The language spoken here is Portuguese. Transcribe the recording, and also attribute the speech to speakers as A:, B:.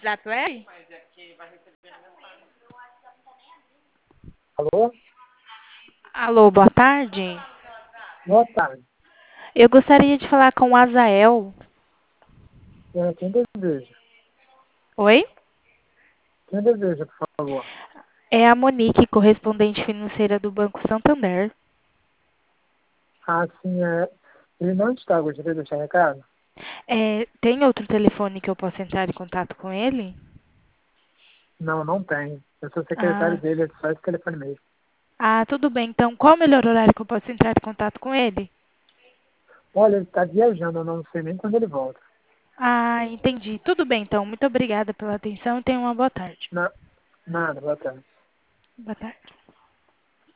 A: candidato é?
B: Alô?
A: Alô, boa tarde.
B: Boa tarde.
A: Eu gostaria de falar com o Azael.
B: Quem deseja?
A: Oi?
B: Quem deseja, por favor?
A: É a Monique, correspondente financeira do Banco Santander.
B: Ah, sim, ele não está. Gostaria de deixar recado?
A: Tem outro telefone que eu possa entrar em contato com ele?
B: Não, não tem. Eu sou secretário
A: Ah,
B: dele, é só esse telefone mesmo.
A: tudo bem. Então, qual o melhor horário que eu posso entrar em contato com ele?
B: Olha, ele está viajando, eu não sei nem quando ele volta.
A: Entendi. Tudo bem, então. Muito obrigada pela atenção e tenha uma boa tarde.
B: Na, nada, boa tarde.
A: Boa tarde.